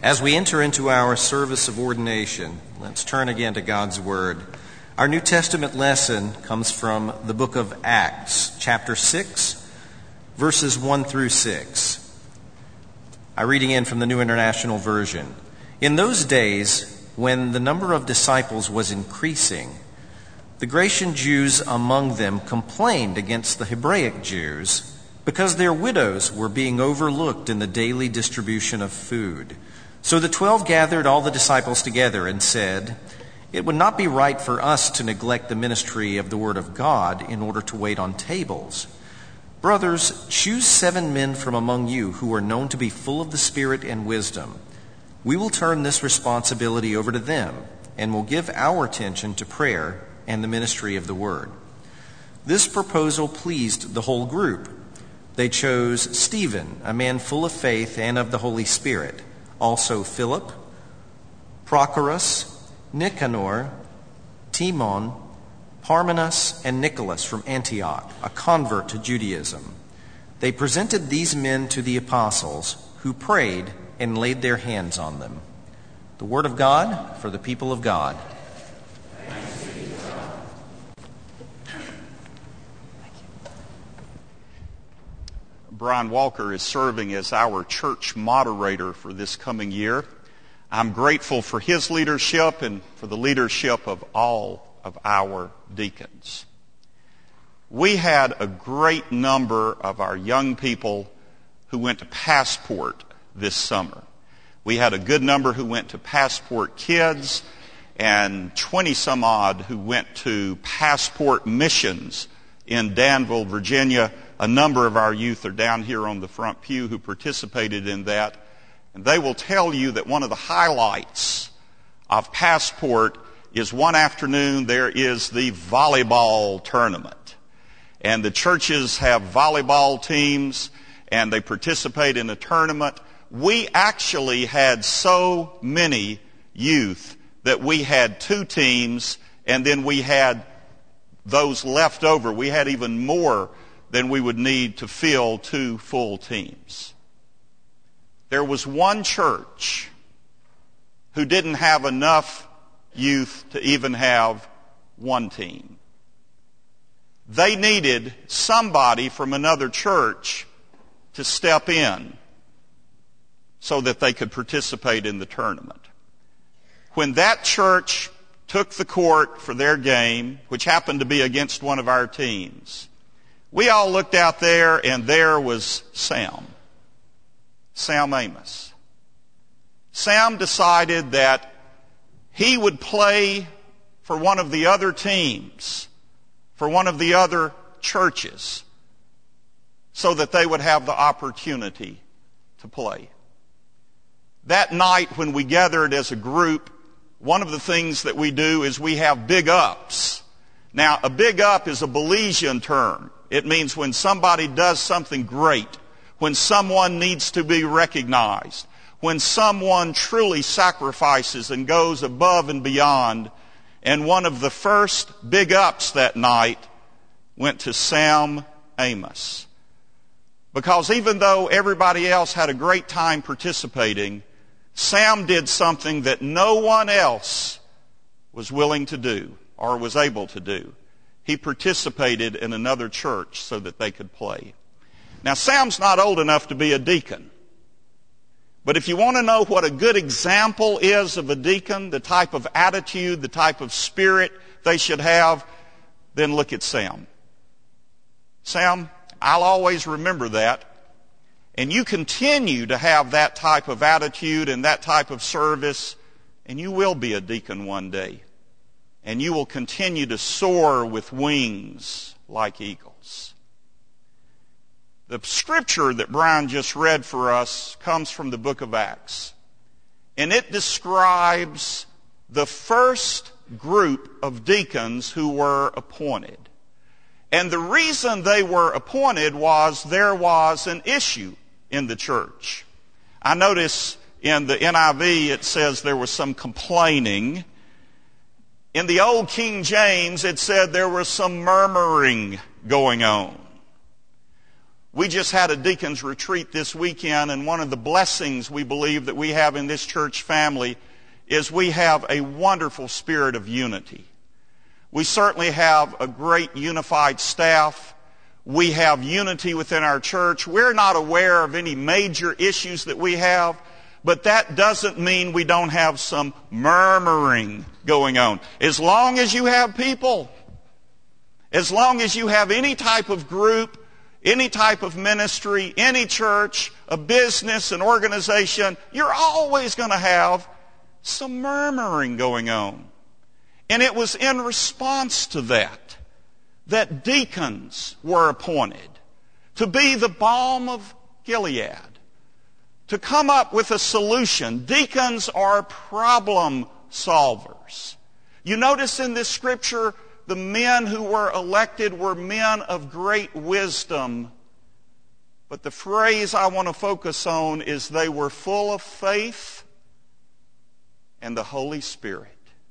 As we enter into our service of ordination, let's turn again to God's Word. Our New Testament lesson comes from the book of Acts, chapter 6, verses 1 through 6. I read again from the New International Version. In those days, when the number of disciples was increasing, the Grecian Jews among them complained against the Hebraic Jews because their widows were being overlooked in the daily distribution of food. So the 12 gathered all the disciples together and said, "It would not be right for us to neglect the ministry of the Word of God in order to wait on tables. Brothers, choose 7 men from among you who are known to be full of the Spirit and wisdom. We will turn this responsibility over to them and will give our attention to prayer and the ministry of the Word." This proposal pleased the whole group. They chose Stephen, a man full of faith and of the Holy Spirit, also Philip, Prochorus, Nicanor, Timon, Parmenas, and Nicholas from Antioch, a convert to Judaism. They presented these men to the apostles, who prayed and laid their hands on them. The Word of God for the people of God. Brian Walker is serving as our church moderator for this coming year. I'm grateful for his leadership and for the leadership of all of our deacons. We had a great number of our young people who went to Passport this summer. We had a good number who went to Passport Kids and 20 some odd who went to Passport Missions in Danville, Virginia. A number of our youth are down here on the front pew who participated in that. And they will tell you that one of the highlights of Passport is one afternoon there is the volleyball tournament. And the churches have volleyball teams and they participate in the tournament. We actually had so many youth that we had 2 teams and then we had those left over. We had even more than we would need to fill 2 full teams. There was one church who didn't have enough youth to even have 1 team. They needed somebody from another church to step in so that they could participate in the tournament. When that church took the court for their game, which happened to be against one of our teams, we all looked out there, and there was Sam Amos. Sam decided that he would play for one of the other teams, for one of the other churches, so that they would have the opportunity to play. That night when we gathered as a group, one of the things that we do is we have big ups. Now, a big up is a Belizean term. It means when somebody does something great, when someone needs to be recognized, when someone truly sacrifices and goes above and beyond. And one of the first big ups that night went to Sam Amos. Because even though everybody else had a great time participating, Sam did something that no one else was willing to do or was able to do. He participated in another church so that they could play. Now, Sam's not old enough to be a deacon. But if you want to know what a good example is of a deacon, the type of attitude, the type of spirit they should have, then look at Sam. Sam, I'll always remember that. And you continue to have that type of attitude and that type of service, and you will be a deacon one day. And you will continue to soar with wings like eagles. The scripture that Brian just read for us comes from the book of Acts. And it describes the first group of deacons who were appointed. And the reason they were appointed was there was an issue in the church. I notice in the NIV it says there was some complaining. In the old King James, it said there was some murmuring going on. We just had a deacon's retreat this weekend, and one of the blessings we believe that we have in this church family is we have a wonderful spirit of unity. We certainly have a great unified staff. We have unity within our church. We're not aware of any major issues that we have, but that doesn't mean we don't have some murmuring going on. As long as you have people, as long as you have any type of group, any type of ministry, any church, a business, an organization, you're always going to have some murmuring going on. And it was in response to that deacons were appointed to be the balm of Gilead, to come up with a solution. Deacons are problem solvers. You notice in this scripture, the men who were elected were men of great wisdom. But the phrase I want to focus on is they were full of faith and the Holy Spirit.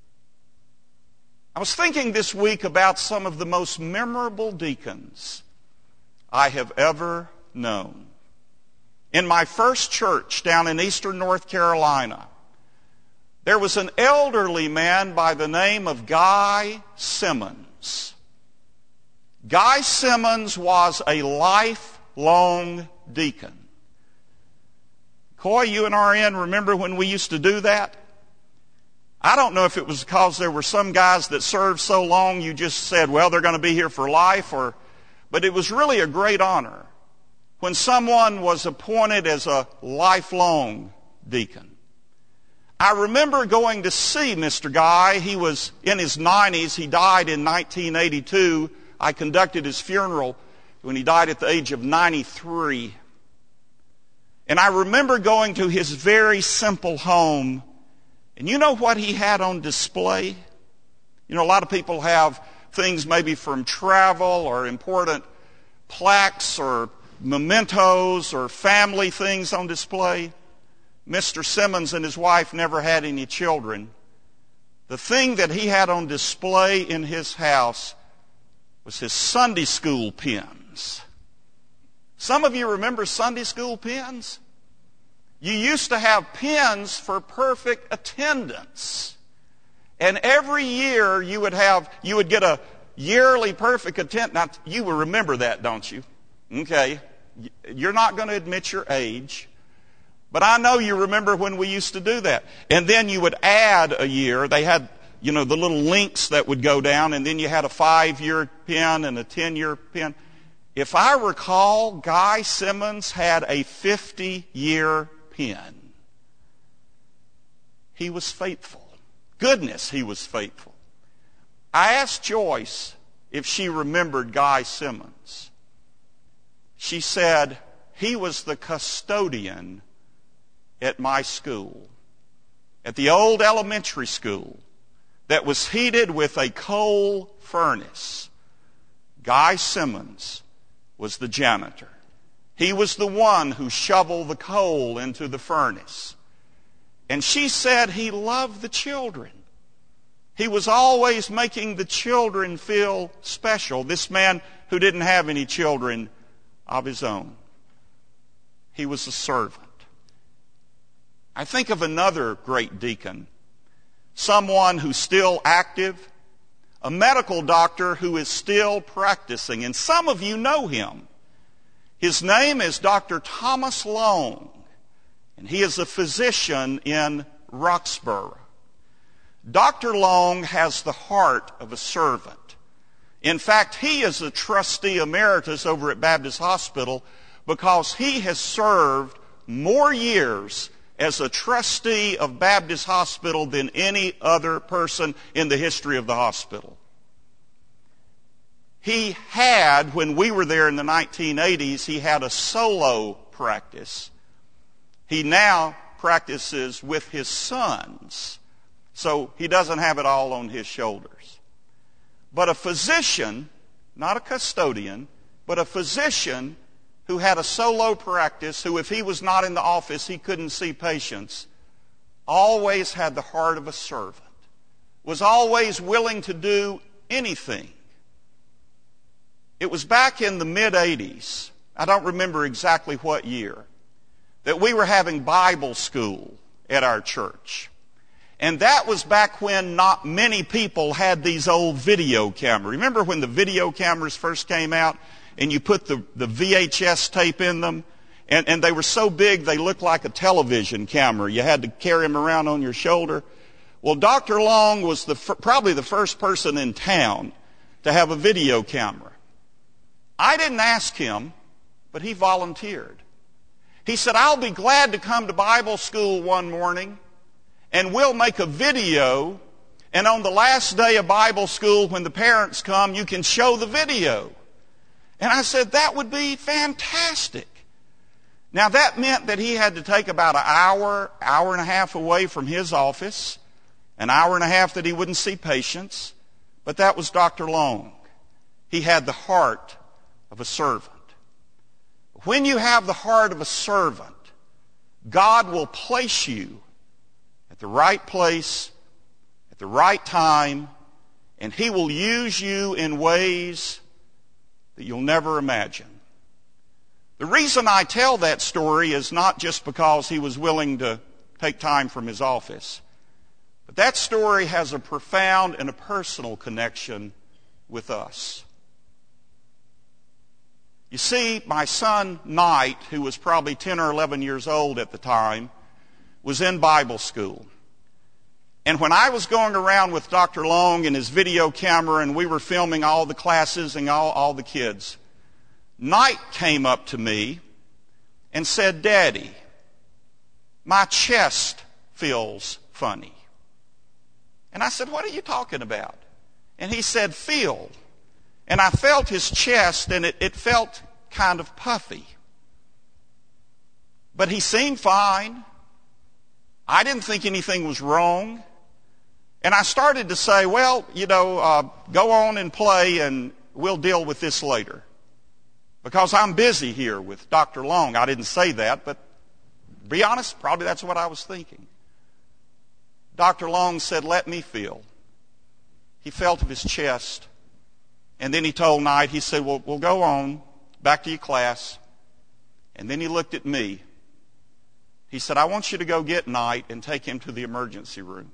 I was thinking this week about some of the most memorable deacons I have ever known. In my first church down in eastern North Carolina, there was an elderly man by the name of Guy Simmons. Guy Simmons was a lifelong deacon. Coy, you and RN, remember when we used to do that? I don't know if it was because there were some guys that served so long you just said, well, they're going to be here for life, but it was really a great honor when someone was appointed as a lifelong deacon. I remember going to see Mr. Guy. He was in his 90s. He died in 1982. I conducted his funeral when he died at the age of 93. And I remember going to his very simple home. And you know what he had on display? You know, a lot of people have things maybe from travel or important plaques or mementos or family things on display. Mr. Simmons and his wife never had any children. The thing that he had on display in his house was his Sunday school pens. Some of you remember Sunday school pens? You used to have pens for perfect attendance. And every year you would get a yearly perfect attendance. Now, you will remember that, don't you? Okay. You're not going to admit your age. But I know you remember when we used to do that. And then you would add a year. They had, the little links that would go down, and then you had a 5-year pen and a 10-year pen. If I recall, Guy Simmons had a 50-year pen. He was faithful. Goodness, he was faithful. I asked Joyce if she remembered Guy Simmons. She said, he was the custodian at my school, at the old elementary school that was heated with a coal furnace. Guy Simmons was the janitor. He was the one who shoveled the coal into the furnace. And she said he loved the children. He was always making the children feel special. This man who didn't have any children of his own. He was a servant. I think of another great deacon, someone who's still active, a medical doctor who is still practicing. And some of you know him. His name is Dr. Thomas Long, and he is a physician in Roxborough. Dr. Long has the heart of a servant. In fact, he is a trustee emeritus over at Baptist Hospital because he has served more years as a trustee of Baptist Hospital than any other person in the history of the hospital. He had, when we were there in the 1980s, he had a solo practice. He now practices with his sons, so he doesn't have it all on his shoulders. But a physician, not a custodian, but a physician who had a solo practice, who if he was not in the office, he couldn't see patients, always had the heart of a servant, was always willing to do anything. It was back in the mid-'80s I don't remember exactly what year, that we were having Bible school at our church. And that was back when not many people had these old video cameras. Remember when the video cameras first came out and you put the VHS tape in them? And they were so big they looked like a television camera. You had to carry them around on your shoulder. Well, Dr. Long was probably the first person in town to have a video camera. I didn't ask him, but he volunteered. He said, I'll be glad to come to Bible school one morning, and we'll make a video, and on the last day of Bible school, when the parents come, you can show the video. And I said, that would be fantastic. Now, that meant that he had to take about an hour and a half away from his office, an hour and a half that he wouldn't see patients, but that was Dr. Long. He had the heart of a servant. When you have the heart of a servant, God will place you at the right place, at the right time, and He will use you in ways that you'll never imagine. The reason I tell that story is not just because he was willing to take time from his office, but that story has a profound and a personal connection with us. You see, my son Knight, who was probably 10 or 11 years old at the time, was in Bible school. And when I was going around with Dr. Long and his video camera and we were filming all the classes and all the kids, Knight came up to me and said, Daddy, my chest feels funny. And I said, what are you talking about? And he said, feel. And I felt his chest, and it felt kind of puffy. But he seemed fine. I didn't think anything was wrong. And I started to say, well, go on and play, and we'll deal with this later. Because I'm busy here with Dr. Long. I didn't say that, but to be honest, probably that's what I was thinking. Dr. Long said, let me feel. He felt of his chest. And then he told Knight, he said, well, we'll go on back to your class. And then he looked at me. He said, I want you to go get Knight and take him to the emergency room.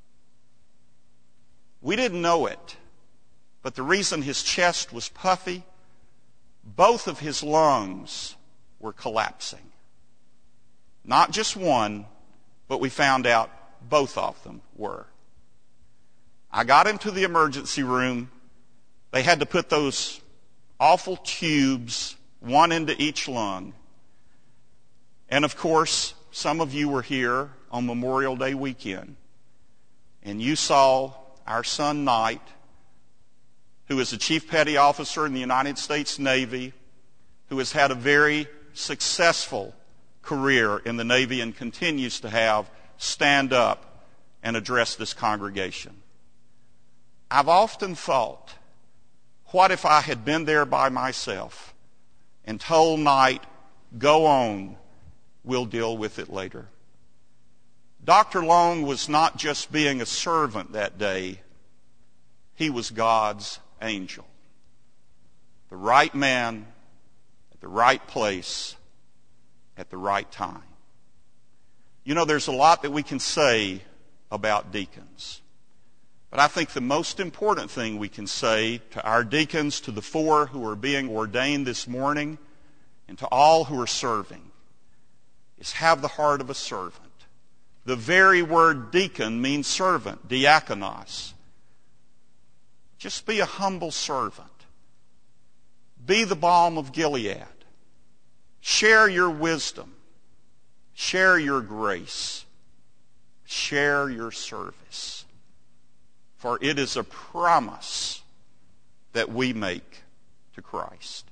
We didn't know it, but the reason his chest was puffy, both of his lungs were collapsing. Not just one, but we found out both of them were. I got him to the emergency room. They had to put those awful tubes, one into each lung. And of course, some of you were here on Memorial Day weekend, and you saw our son Knight, who is a Chief Petty Officer in the United States Navy, who has had a very successful career in the Navy and continues to have, stand up and address this congregation. I've often thought, what if I had been there by myself and told Knight, go on, we'll deal with it later. Dr. Long was not just being a servant that day. He was God's angel. The right man at the right place at the right time. There's a lot that we can say about deacons. But I think the most important thing we can say to our deacons, to the 4 who are being ordained this morning, and to all who are serving, is have the heart of a servant. The very word deacon means servant, diakonos. Just be a humble servant. Be the balm of Gilead. Share your wisdom. Share your grace. Share your service. For it is a promise that we make to Christ.